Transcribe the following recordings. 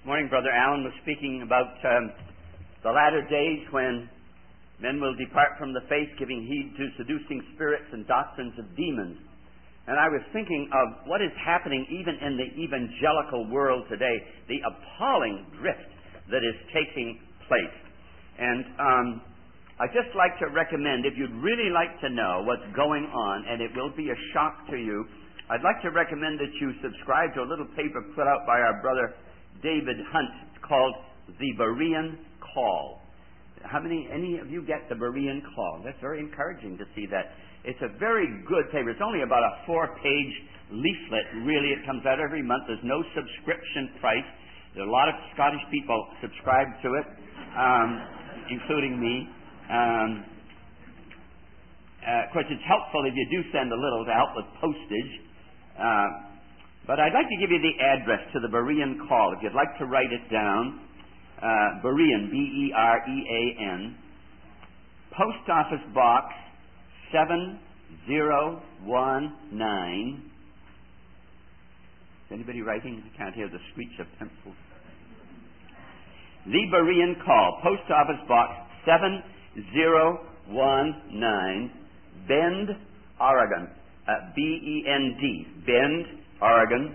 morning, Brother Allen was speaking about the latter days when men will depart from the faith, giving heed to seducing spirits and doctrines of demons. And I was thinking of what is happening even in the evangelical world today, the appalling drift that is taking place. And I'd just like to recommend, if you'd really like to know what's going on, and it will be a shock to you, I'd like to recommend that you subscribe to a little paper put out by our brother David Hunt. It's called The Berean Call. Any of you get the Berean Call? That's very encouraging to see that. It's a very good paper. It's only about a 4-page leaflet. Really, it comes out every month. There's no subscription price. There are a lot of Scottish people subscribe to it, including me. Of course, it's helpful if you do send a little to help with postage. But I'd like to give you the address to the Berean Call. If you'd like to write it down, Berean, B-E-R-E-A-N, Post Office Box 7019. Is anybody writing? I can't hear the screech of pencils. The Berean Call, Post Office Box 7019, Bend, Oregon. B-E-N-D, Bend, Oregon,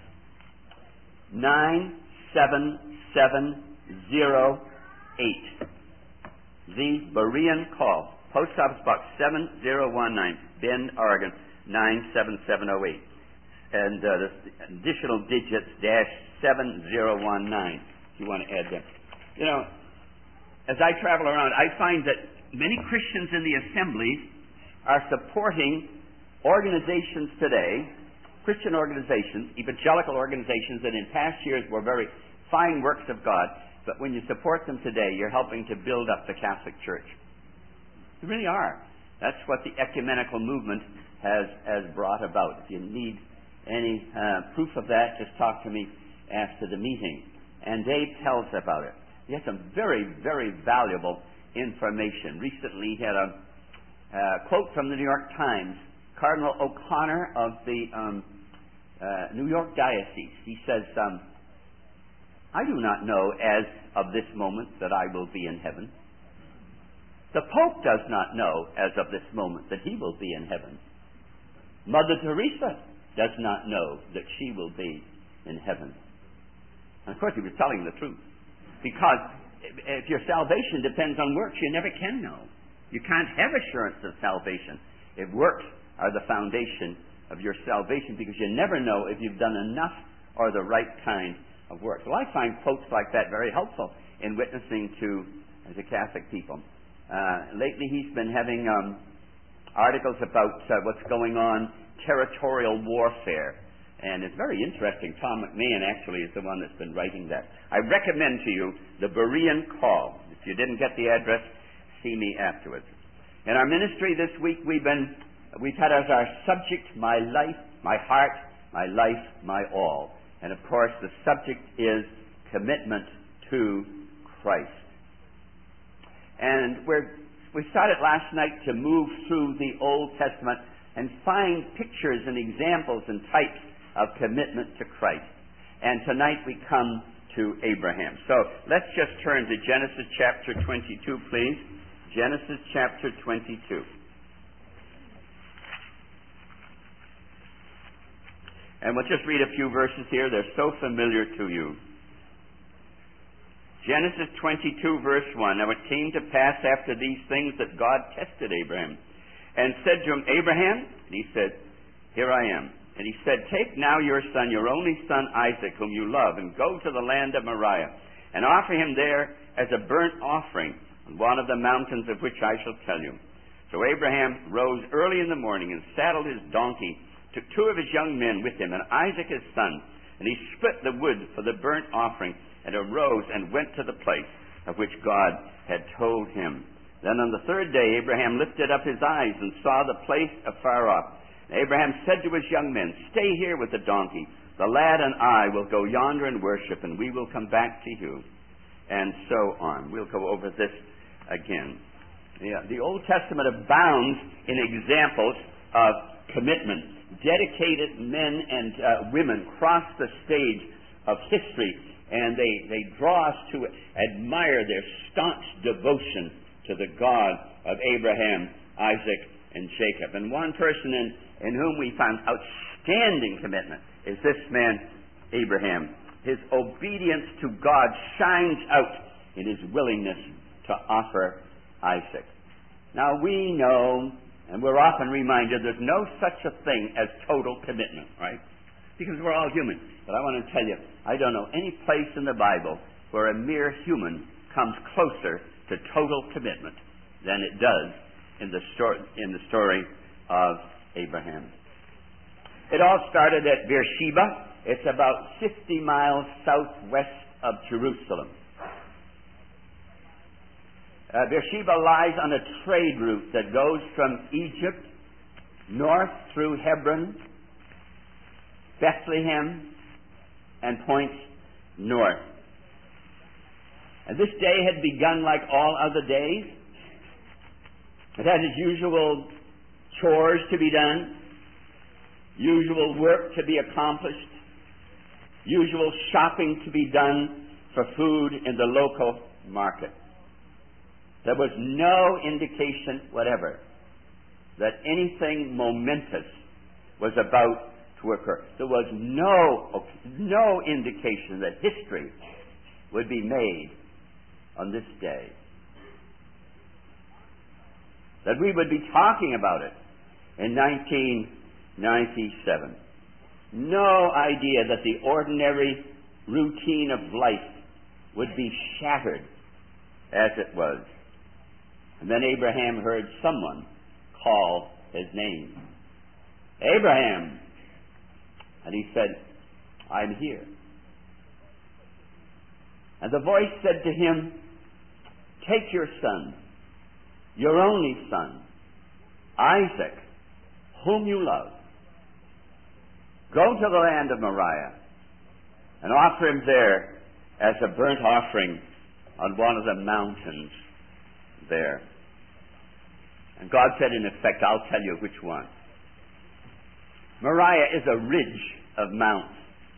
97708. The Berean Call, Post Office Box 7019, Bend, Oregon, 97708. And the additional digits, -7019, if you want to add them. You know, as I travel around, I find that many Christians in the assemblies are supporting organizations today, Christian organizations, evangelical organizations that in past years were very fine works of God, but when you support them today, you're helping to build up the Catholic Church. You really are. That's what the ecumenical movement has brought about. If you need any proof of that, just talk to me after the meeting. And Dave tells about it. He has some very, very valuable information. Recently, he had a quote from the New York Times. Cardinal O'Connor of the New York Diocese. He says, I do not know as of this moment that I will be in heaven. The Pope does not know as of this moment that he will be in heaven. Mother Teresa does not know that she will be in heaven. And of course he was telling the truth. Because if your salvation depends on works, you never can know. You can't have assurance of salvation if works are the foundation of your salvation, because you never know if you've done enough or the right kind of work. Well, I find quotes like that very helpful in witnessing to the Catholic people. Lately he's been having articles about what's going on, territorial warfare. And it's very interesting. Tom McMahon actually is the one that's been writing that. I recommend to you the Berean Call. If you didn't get the address, see me afterwards. In our ministry this week, we've had as our subject, my life, my heart, my life, my all. And of course, the subject is commitment to Christ. And we started last night to move through the Old Testament and find pictures and examples and types of commitment to Christ. And tonight we come to Abraham. So let's just turn to Genesis chapter 22, please. Genesis chapter 22. And we'll just read a few verses here. They're so familiar to you. Genesis 22, verse 1. Now it came to pass after these things that God tested Abraham and said to him, Abraham? And he said, Here I am. And he said, Take now your son, your only son Isaac, whom you love, and go to the land of Moriah, and offer him there as a burnt offering on one of the mountains of which I shall tell you. So Abraham rose early in the morning and saddled his donkey, took 2 of his young men with him, and Isaac his son, and he split the wood for the burnt offering, and arose and went to the place of which God had told him. Then on the 3rd day Abraham lifted up his eyes and saw the place afar off. And Abraham said to his young men, Stay here with the donkey. The lad and I will go yonder and worship, and we will come back to you. And so on. We'll go over this again. The Old Testament abounds in examples of commitment. Dedicated men and women cross the stage of history and they draw us to admire their staunch devotion to the God of Abraham, Isaac, and Jacob. And one person in whom we find outstanding commitment is this man, Abraham. His obedience to God shines out in his willingness to offer Isaac. Now we know, and we're often reminded, there's no such a thing as total commitment, right? Because we're all human. But I want to tell you, I don't know any place in the Bible where a mere human comes closer to total commitment than it does in the story of Abraham. It all started at Beersheba. It's about 50 miles southwest of Jerusalem. Beersheba lies on a trade route that goes from Egypt north through Hebron, Bethlehem, and points north. And this day had begun like all other days. It had its usual chores to be done, usual work to be accomplished, usual shopping to be done for food in the local market. There was no indication whatever that anything momentous was about to occur. There was no indication that history would be made on this day, that we would be talking about it in 1997. No idea that the ordinary routine of life would be shattered as it was. And then Abraham heard someone call his name. Abraham! And he said, I'm here. And the voice said to him, take your son, your only son, Isaac, whom you love. Go to the land of Moriah and offer him there as a burnt offering on one of the mountains there. And God said, in effect, I'll tell you which one. Moriah is a ridge of mounts.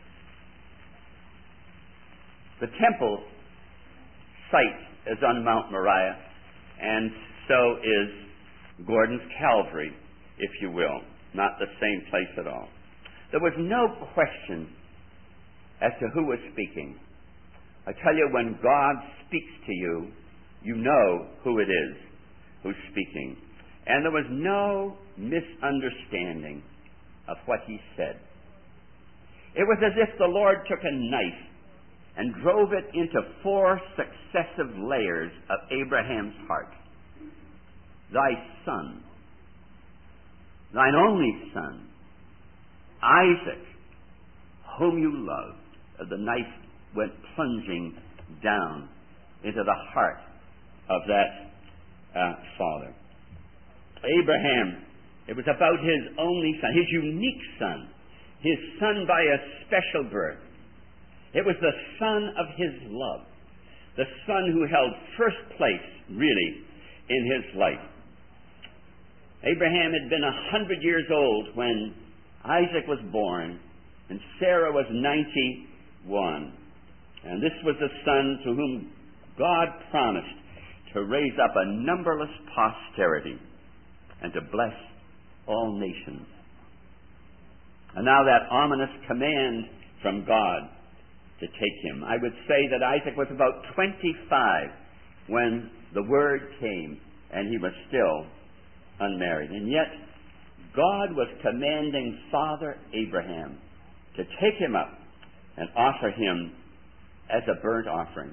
The temple site is on Mount Moriah, and so is Gordon's Calvary, if you will. Not the same place at all. There was no question as to who was speaking. I tell you, when God speaks to you, you know who it is who's speaking. And there was no misunderstanding of what he said. It was as if the Lord took a knife and drove it into 4 successive layers of Abraham's heart. Thy son, thine only son, Isaac, whom you loved. The knife went plunging down into the heart of that father. Abraham, it was about his only son, his unique son, his son by a special birth. It was the son of his love, the son who held first place, really, in his life. Abraham had been 100 years old when Isaac was born, and Sarah was 91. And this was the son to whom God promised to raise up a numberless posterity and to bless all nations. And now that ominous command from God to take him. I would say that Isaac was about 25 when the word came, and he was still unmarried. And yet, God was commanding Father Abraham to take him up and offer him as a burnt offering.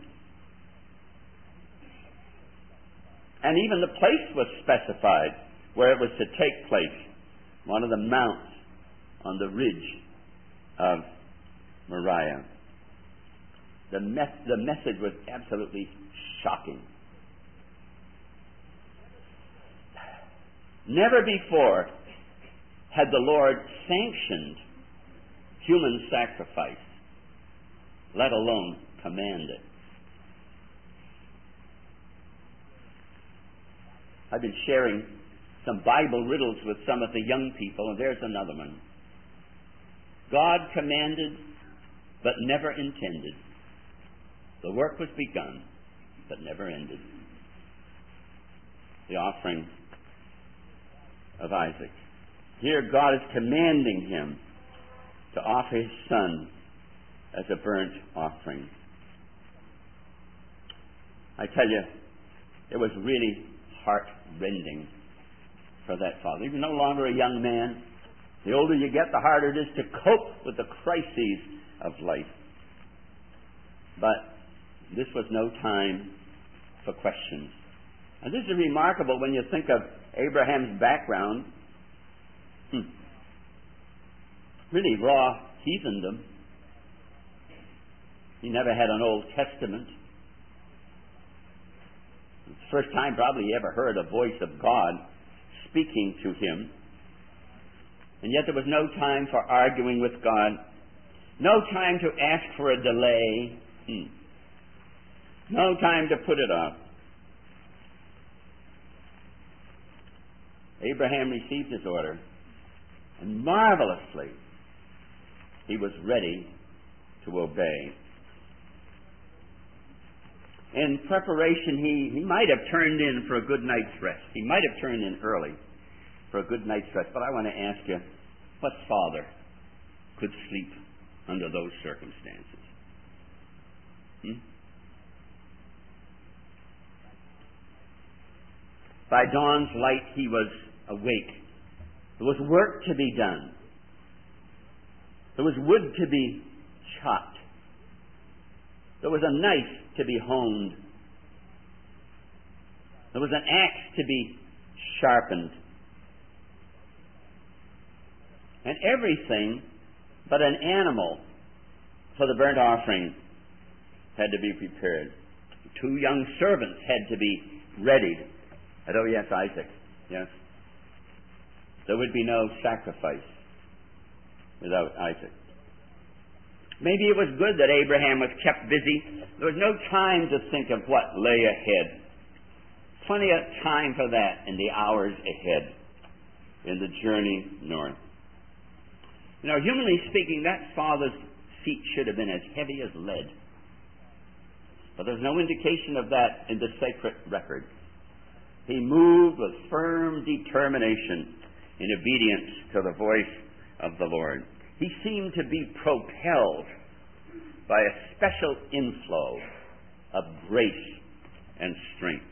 And even the place was specified where it was to take place, one of the mounts on the ridge of Moriah. The message was absolutely shocking. Never before had the Lord sanctioned human sacrifice, let alone command it. I've been sharing some Bible riddles with some of the young people, and there's another one. God commanded, but never intended. The work was begun, but never ended. The offering of Isaac. Here God is commanding him to offer his son as a burnt offering. I tell you, it was really heart-rending for that father. He was no longer a young man. The older you get, the harder it is to cope with the crises of life. But this was no time for questions. And this is remarkable when you think of Abraham's background. Really raw heathendom. He never had an Old Testament. It's the first time probably he ever heard a voice of God speaking to him. And yet there was no time for arguing with God. No time to ask for a delay. No time to put it off. Abraham received his order, and marvelously he was ready to obey. In preparation, he might have turned in for a good night's rest. He might have turned in early for a good night's rest. But I want to ask you, what father could sleep under those circumstances? By dawn's light, he was awake. There was work to be done. There was wood to be chopped. There was a knife to be honed. There was an axe to be sharpened. And everything but an animal for the burnt offering had to be prepared. 2 young servants had to be readied. And oh yes, Isaac, yes. There would be no sacrifice without Isaac. Maybe it was good that Abraham was kept busy. There was no time to think of what lay ahead. Plenty of time for that in the hours ahead in the journey north. You know, humanly speaking, that father's feet should have been as heavy as lead. But there's no indication of that in the sacred record. He moved with firm determination in obedience to the voice of the Lord. He seemed to be propelled by a special inflow of grace and strength.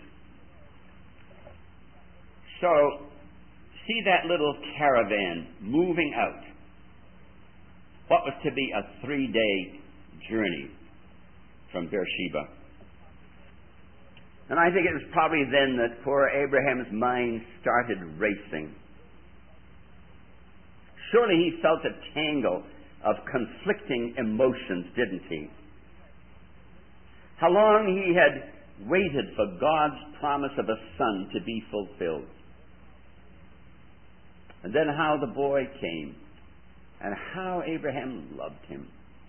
So, see that little caravan moving out. What was to be a 3-day journey from Beersheba. And I think it was probably then that poor Abraham's mind started racing. Surely he felt a tangle of conflicting emotions, didn't he? How long he had waited for God's promise of a son to be fulfilled. And then how the boy came, and how Abraham loved him.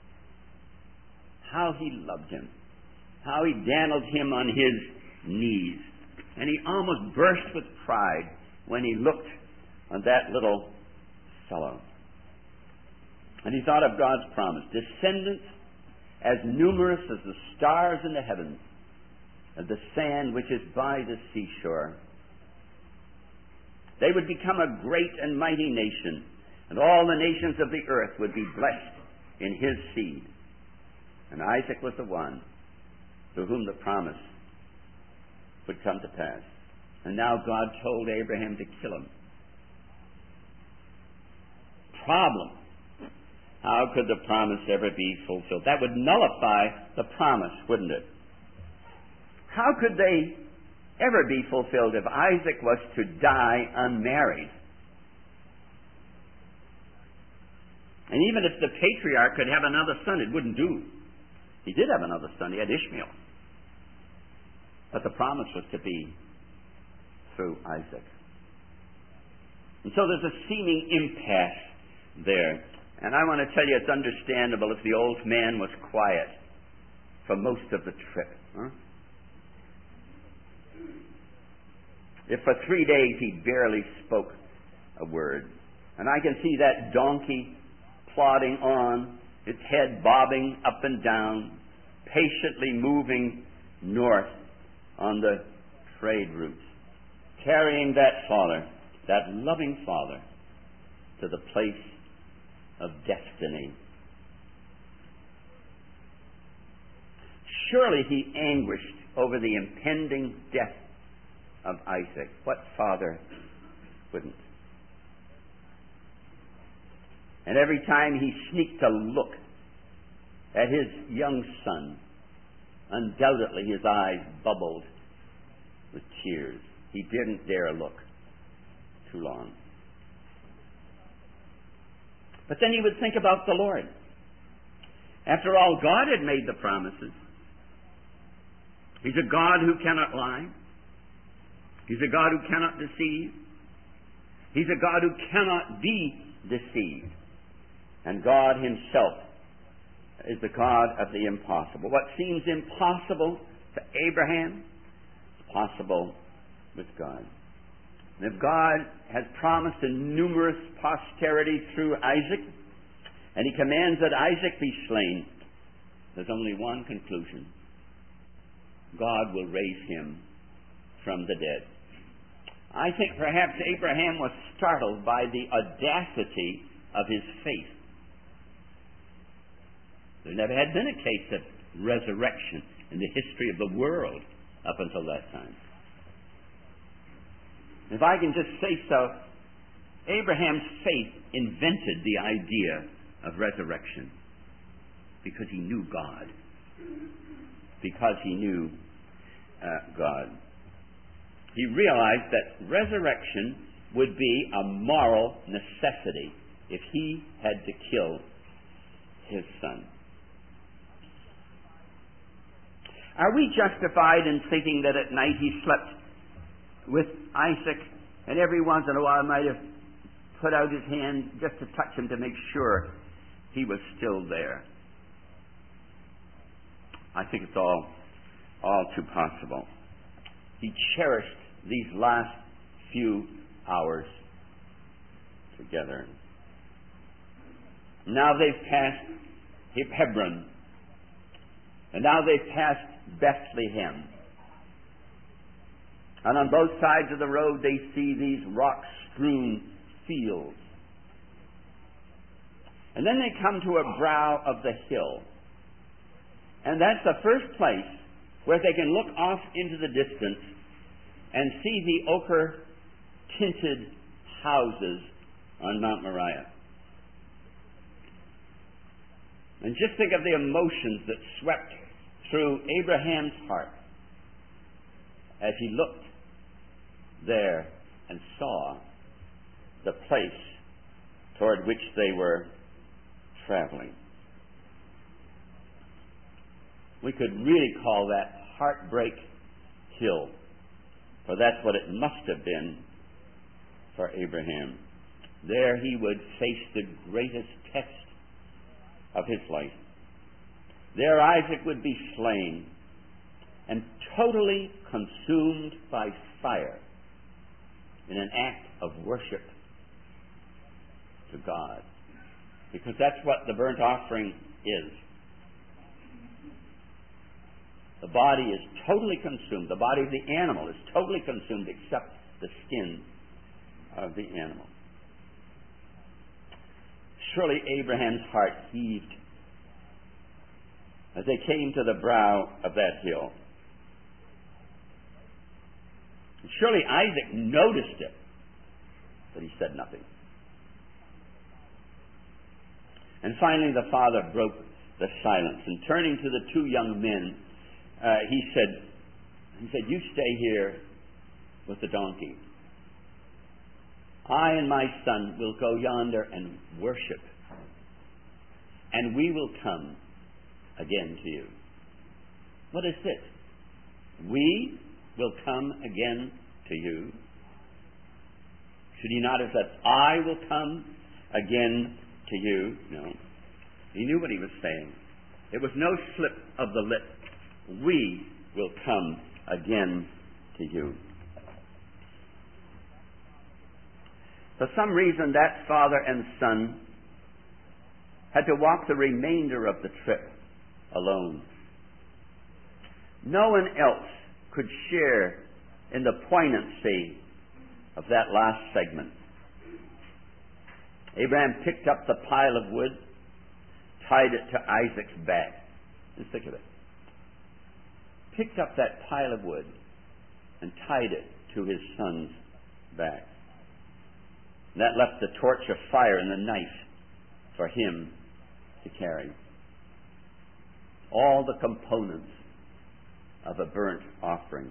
How he loved him. How he dandled him on his knees. And he almost burst with pride when he looked on that little fellow. And he thought of God's promise. Descendants as numerous as the stars in the heavens and the sand which is by the seashore. They would become a great and mighty nation, and all the nations of the earth would be blessed in his seed. And Isaac was the one to whom the promise would come to pass. And now God told Abraham to kill him. Problem. How could the promise ever be fulfilled? That would nullify the promise, wouldn't it? How could they ever be fulfilled if Isaac was to die unmarried? And even if the patriarch could have another son, it wouldn't do. He did have another son. He had Ishmael. But the promise was to be through Isaac. And so there's a seeming impasse there. And I want to tell you, it's understandable if the old man was quiet for most of the trip. If for 3 days he barely spoke a word. And I can see that donkey plodding on, its head bobbing up and down, patiently moving north on the trade routes, carrying that father, that loving father, to the place of destiny. Surely he anguished over the impending death of Isaac. What father wouldn't? And every time he sneaked a look at his young son, undoubtedly his eyes bubbled with tears. He didn't dare look too long. But then he would think about the Lord. After all, God had made the promises. He's a God who cannot lie. He's a God who cannot deceive. He's a God who cannot be deceived. And God himself is the God of the impossible. What seems impossible to Abraham is possible with God. And if God has promised a numerous posterity through Isaac, and he commands that Isaac be slain, there's only one conclusion. God will raise him from the dead. I think perhaps Abraham was startled by the audacity of his faith. There never had been a case of resurrection in the history of the world up until that time. If I can just say so, Abraham's faith invented the idea of resurrection because he knew God. Because he knew God. He realized that resurrection would be a moral necessity if he had to kill his son. Are we justified in thinking that at night he slept with Isaac and every once in a while might have put out his hand just to touch him to make sure he was still there? I think it's all too possible. He cherished these last few hours together. Now they've passed Hebron, and now they've passed Bethlehem. And on both sides of the road they see these rock-strewn fields. And then they come to a brow of the hill. And that's the first place where they can look off into the distance and see the ochre-tinted houses on Mount Moriah. And just think of the emotions that swept through Abraham's heart as he looked there and saw the place toward which they were traveling. We could really call that Heartbreak Hill, for that's what it must have been for Abraham. There he would face the greatest test of his life. There Isaac would be slain and totally consumed by fire in an act of worship to God. Because that's what the burnt offering is. The body is totally consumed. The body of the animal is totally consumed except the skin of the animal. Surely Abraham's heart heaved as they came to the brow of that hill. Surely Isaac noticed it, but he said nothing. And finally the father broke the silence, and turning to the two young men, he said, "You stay here with the donkey. I and my son will go yonder and worship, and we will come again to you." What is this? We will come again to you. Should he not have said, I will come again to you? No. He knew what he was saying. It was no slip of the lip. We will come again to you. For some reason, that father and son had to walk the remainder of the trip alone. No one else could share in the poignancy of that last segment. Abraham picked up the pile of wood, tied it to Isaac's back. Just think of it. Picked up that pile of wood and tied it to his son's back. And that left the torch of fire and the knife for him to carry. All the components of a burnt offering.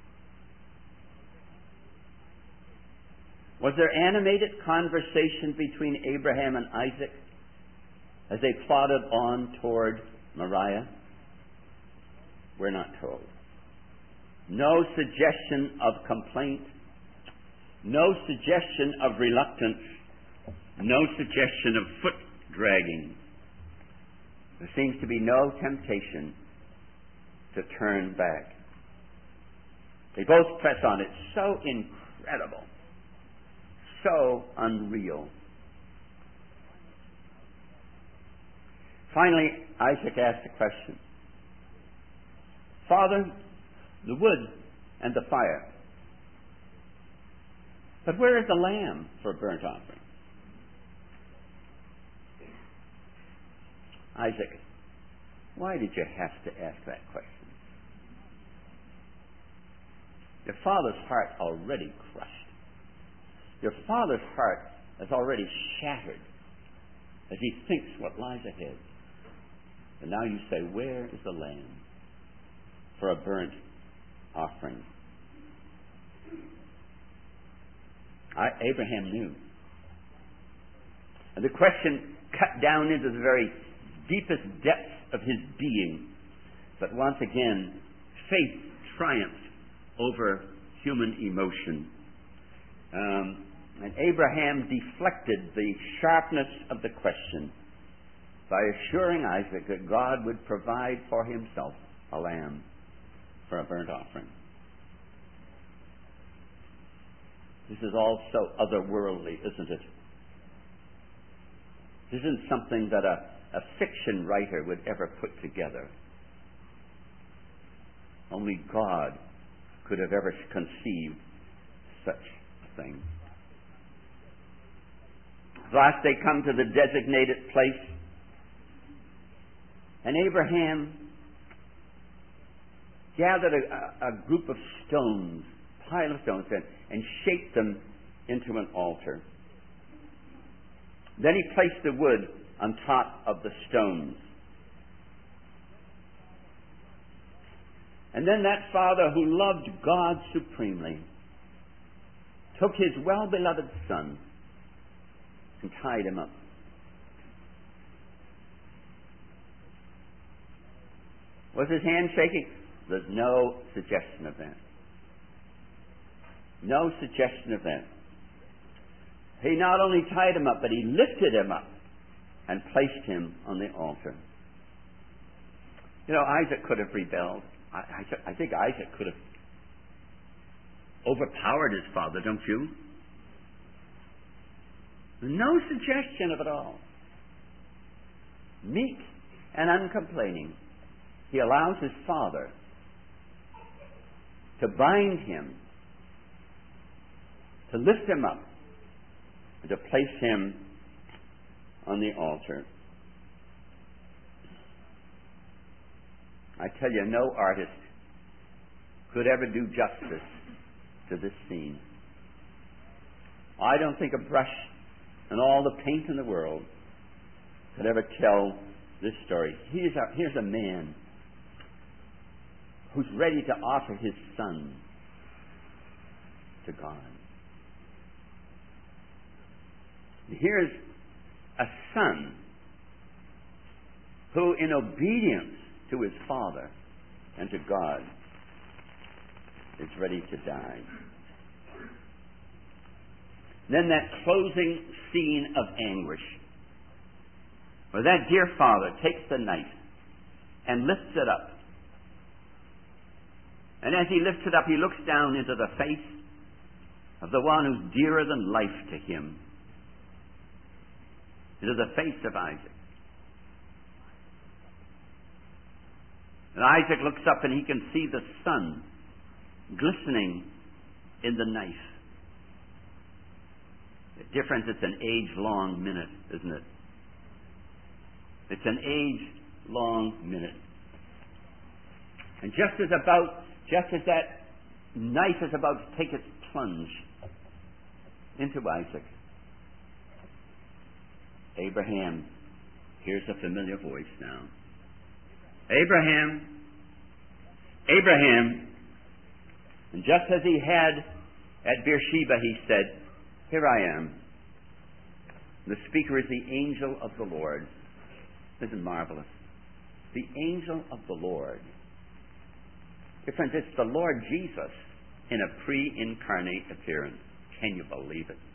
Was there animated conversation between Abraham and Isaac as they plodded on toward Moriah? We're not told. No suggestion of complaint, no suggestion of reluctance, no suggestion of foot dragging. There seems to be no temptation to turn back. They both press on. It's so incredible, so unreal. Finally, Isaac asked a question. Father, the wood and the fire. But where is the lamb for a burnt offering? Isaac, why did you have to ask that question? Your father's heart already crushed. Your father's heart is already shattered as he thinks what lies ahead. And now you say, where is the lamb for a burnt offering? Abraham knew. And the question cut down into the very deepest depths of his being. But once again, faith triumphs over human emotion. And Abraham deflected the sharpness of the question by assuring Isaac that God would provide for himself a lamb for a burnt offering. This is all so otherworldly, isn't it? This isn't something that a fiction writer would ever put together. Only God could have ever conceived such a thing. At last they come to the designated place, and Abraham gathered a group of stones, pile of stones, and shaped them into an altar. Then he placed the wood on top of the stones. And then that father who loved God supremely took his well-beloved son and tied him up. Was his hand shaking? There's no suggestion of that. No suggestion of that. He not only tied him up, but he lifted him up and placed him on the altar. You know, Isaac could have rebelled. I think Isaac could have overpowered his father, don't you? No suggestion of it all. Meek and uncomplaining, he allows his father to bind him, to lift him up, and to place him on the altar. I tell you, no artist could ever do justice to this scene. I don't think a brush and all the paint in the world could ever tell this story. Here's a man who's ready to offer his son to God. Here's a son who, in obedience to his father and to God, is ready to die. Then that closing scene of anguish, where that dear father takes the knife and lifts it up. And as he lifts it up, he looks down into the face of the one who's dearer than life to him, into the face of Isaac. And Isaac looks up and he can see the sun glistening in the knife. The difference, it's an age-long minute, isn't it? It's an age-long minute. And just as that knife is about to take its plunge into Isaac, Abraham hears a familiar voice now. Abraham, Abraham. And just as he had at Beersheba, he said, here I am. The speaker is the angel of the Lord. Isn't it marvelous? The angel of the Lord. Dear friends, it's the Lord Jesus in a pre-incarnate appearance. Can you believe it?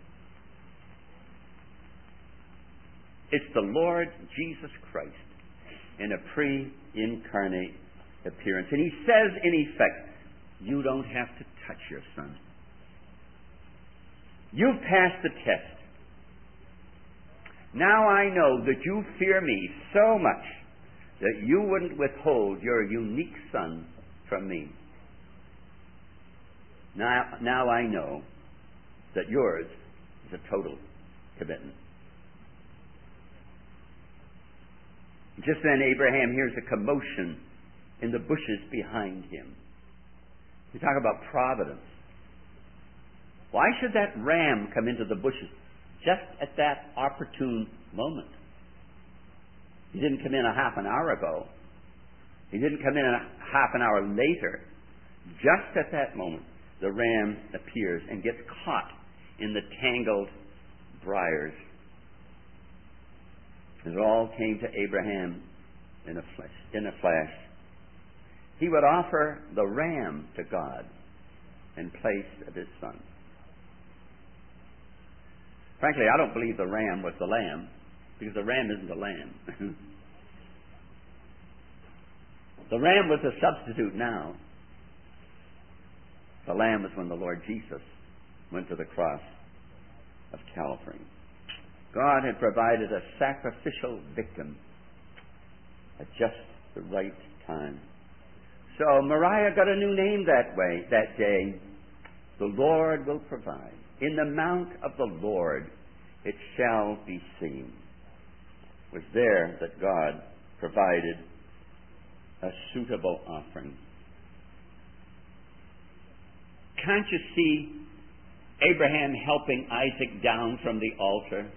It's the Lord Jesus Christ in a pre-incarnate appearance. And he says, in effect, you don't have to touch your son. You've passed the test. Now I know that you fear me so much that you wouldn't withhold your unique son from me. Now I know that yours is a total commitment. Just then Abraham hears a commotion in the bushes behind him. You talk about providence. Why should that ram come into the bushes just at that opportune moment? He didn't come in a half an hour ago. He didn't come in a half an hour later. Just at that moment, the ram appears and gets caught in the tangled briars. It all came to Abraham in a flash. He would offer the ram to God in place of his son. Frankly, I don't believe the ram was the lamb, because the ram isn't the lamb. The ram was a substitute now. The lamb was when the Lord Jesus went to the cross of Calvary. God had provided a sacrificial victim at just the right time. So Moriah got a new name that day. The Lord will provide. In the mount of the Lord it shall be seen. It was there that God provided a suitable offering. Can't you see Abraham helping Isaac down from the altar,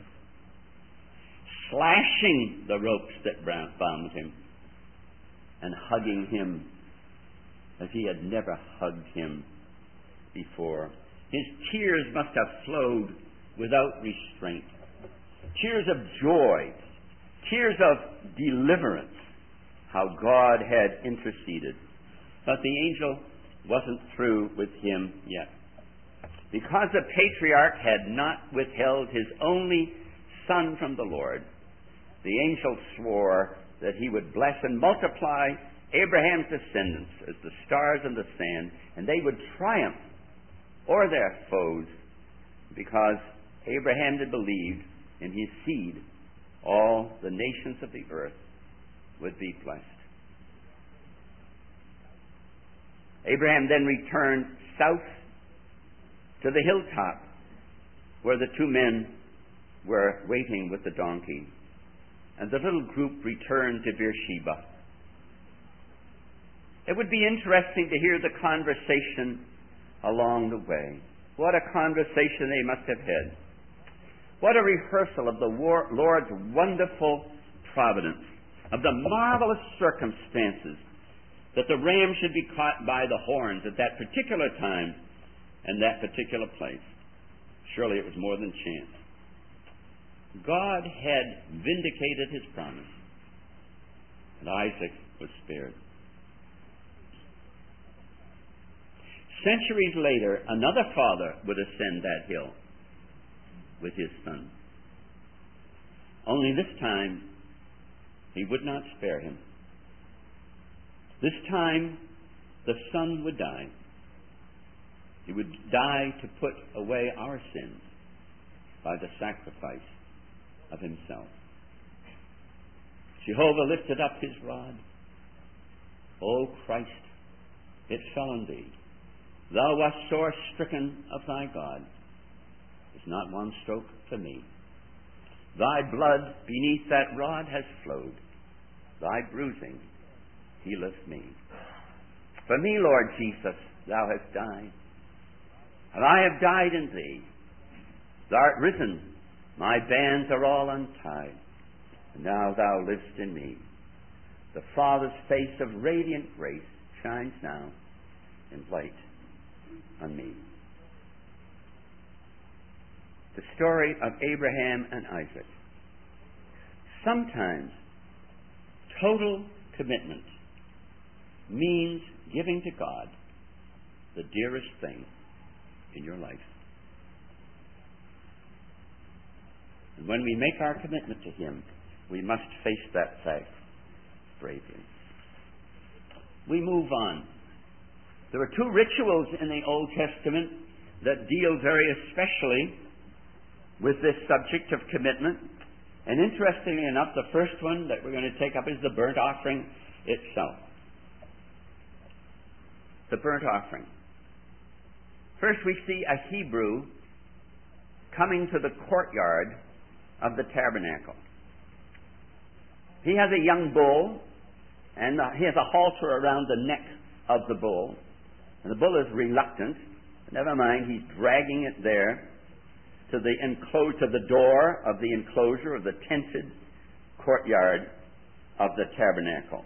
slashing the ropes that bound him, and hugging him as he had never hugged him before? His tears must have flowed without restraint. Tears of joy, tears of deliverance, how God had interceded. But the angel wasn't through with him yet. Because the patriarch had not withheld his only son from the Lord, the angel swore that he would bless and multiply Abraham's descendants as the stars in the sand, and they would triumph over their foes, because Abraham had believed in his seed all the nations of the earth would be blessed. Abraham then returned south to the hilltop where the two men were waiting with the donkey, and the little group returned to Beersheba. It would be interesting to hear the conversation along the way. What a conversation they must have had. What a rehearsal of the Lord's wonderful providence, of the marvelous circumstances that the ram should be caught by the horns at that particular time and that particular place. Surely it was more than chance. God had vindicated his promise, and Isaac was spared. Centuries later, another father would ascend that hill with his son. Only this time, he would not spare him. This time, the son would die. He would die to put away our sins by the sacrifice of himself. Jehovah lifted up his rod. O Christ, it fell on thee. Thou wast sore stricken of thy God. Is not one stroke for me. Thy blood beneath that rod has flowed. Thy bruising healeth me. For me, Lord Jesus, thou hast died, and I have died in thee. Thou art risen, my bands are all untied, and now thou livest in me. The Father's face of radiant grace shines now in light on me. The story of Abraham and Isaac. Sometimes total commitment means giving to God the dearest thing in your life. And when we make our commitment to Him, we must face that fact bravely. We move on. There are two rituals in the Old Testament that deal very especially with this subject of commitment. And interestingly enough, the first one that we're going to take up is the burnt offering itself. The burnt offering. First, we see a Hebrew coming to the courtyard of the tabernacle. He has a young bull, and he has a halter around the neck of the bull. And the bull is reluctant. Never mind, he's dragging it there to the door of the enclosure of the tented courtyard of the tabernacle.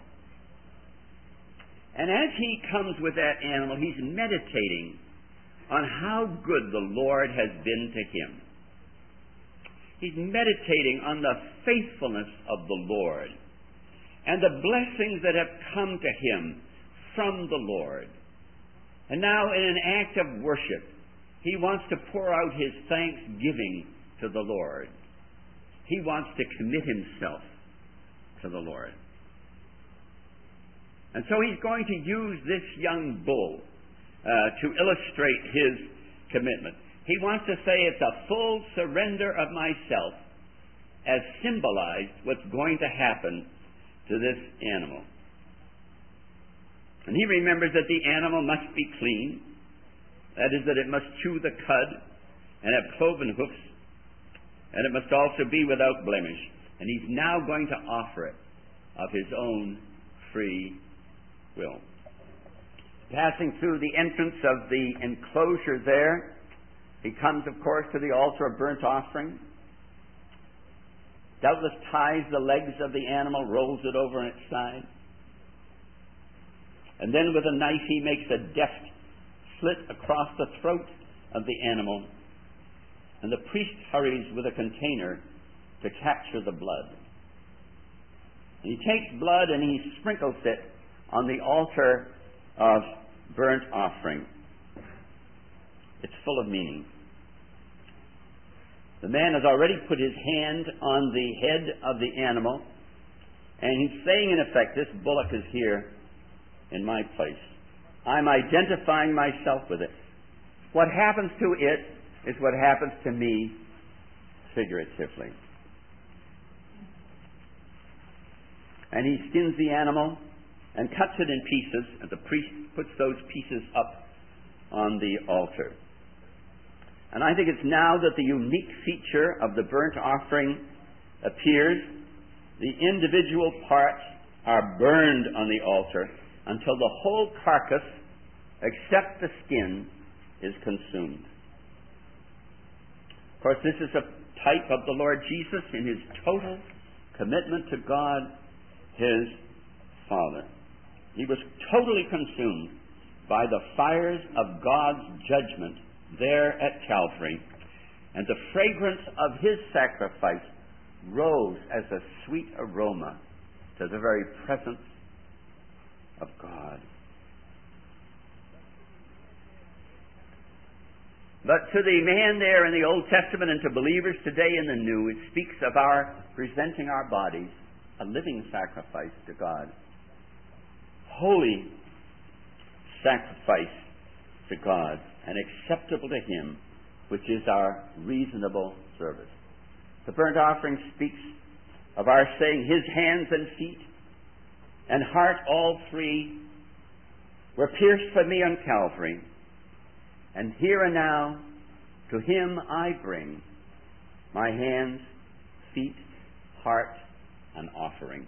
And as he comes with that animal, he's meditating on how good the Lord has been to him. He's meditating on the faithfulness of the Lord and the blessings that have come to him from the Lord. And now, in an act of worship, he wants to pour out his thanksgiving to the Lord. He wants to commit himself to the Lord. And so he's going to use this young bull to illustrate his commitment. He wants to say it's a full surrender of myself as symbolized what's going to happen to this animal. And he remembers that the animal must be clean. That is, that it must chew the cud and have cloven hoofs, and it must also be without blemish. And he's now going to offer it of his own free will. Passing through the entrance of the enclosure there, he comes, of course, to the altar of burnt offering. Doubtless ties the legs of the animal, rolls it over on its side. And then with a knife he makes a deft slit across the throat of the animal. And the priest hurries with a container to capture the blood. And he takes blood and he sprinkles it on the altar of burnt offering. It's full of meaning. The man has already put his hand on the head of the animal, and he's saying, in effect, this bullock is here in my place. I'm identifying myself with it. What happens to it is what happens to me figuratively. And he skins the animal and cuts it in pieces, and the priest puts those pieces up on the altar. And I think it's now that the unique feature of the burnt offering appears. The individual parts are burned on the altar until the whole carcass, except the skin, is consumed. Of course, this is a type of the Lord Jesus in his total commitment to God, his Father. He was totally consumed by the fires of God's judgment there at Calvary, and the fragrance of his sacrifice rose as a sweet aroma to the very presence of God. But to the man there in the Old Testament and to believers today in the New, it speaks of our presenting our bodies a living sacrifice to God. Holy sacrifice to God, and acceptable to him, which is our reasonable service. The burnt offering speaks of our saying his hands and feet and heart, all three were pierced for me on Calvary. And here and now, to Him I bring my hands, feet, heart, and offering.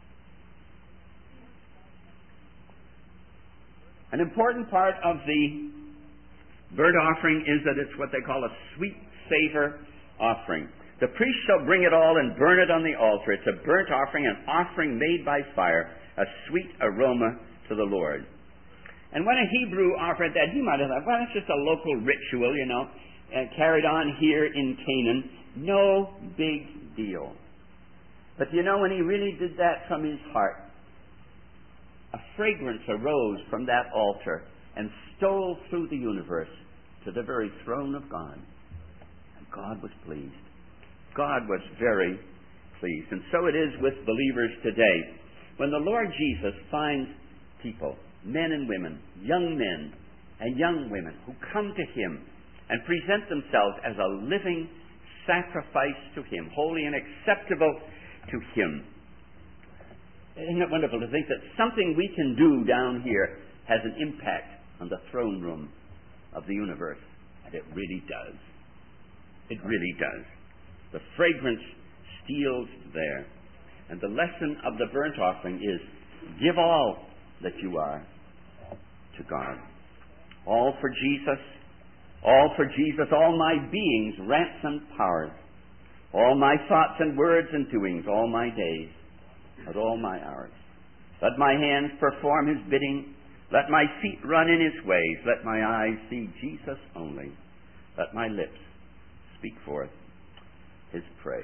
An important part of the burnt offering is that it's what they call a sweet savor offering. The priest shall bring it all and burn it on the altar. It's a burnt offering, an offering made by fire, a sweet aroma to the Lord. And when a Hebrew offered that, he might have thought, well, it's just a local ritual, carried on here in Canaan. No big deal. But when he really did that from his heart, a fragrance arose from that altar and stole through the universe to the very throne of God. And God was pleased. God was very pleased. And so it is with believers today. When the Lord Jesus finds people, men and women, young men and young women, who come to Him and present themselves as a living sacrifice to Him, holy and acceptable to Him. Isn't it wonderful to think that something we can do down here has an impact on the throne room of the universe? And it really does. It really does. The fragrance steals there. And the lesson of the burnt offering is, give all that you are to God. All for Jesus. All for Jesus. All my being's ransomed powers. All my thoughts and words and doings. All my days. And all my hours. Let my hands perform His bidding. Let my feet run in His ways. Let my eyes see Jesus only. Let my lips speak forth His praise.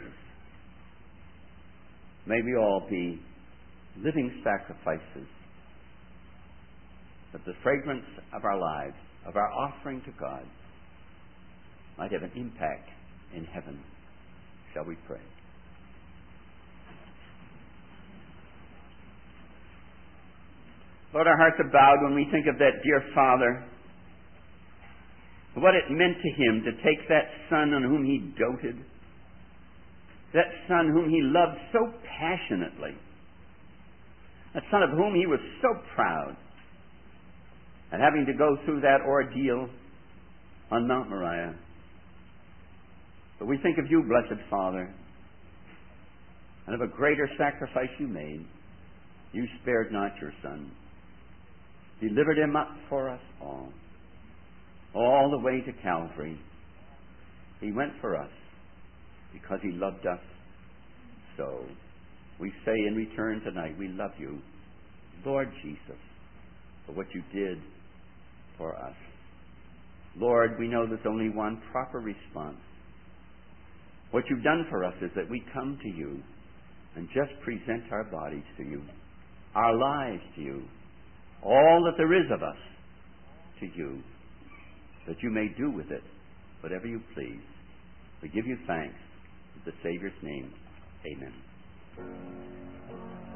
May we all be living sacrifices, that the fragrance of our lives, of our offering to God, might have an impact in heaven. Shall we pray? Lord, our hearts are bowed when we think of that dear Father, what it meant to Him to take that Son on whom He doted, that Son whom He loved so passionately, that Son of whom He was so proud, and having to go through that ordeal on Mount Moriah. But we think of You, blessed Father, and of a greater sacrifice You made. You spared not Your Son, delivered Him up for us all the way to Calvary. He went for us because He loved us so. We say in return tonight, we love You, Lord Jesus, for what You did for us. Lord, we know there's only one proper response. What You've done for us is that we come to You and just present our bodies to You, our lives to You, all that there is of us to You, that You may do with it whatever You please. We give You thanks in the Savior's name. Amen.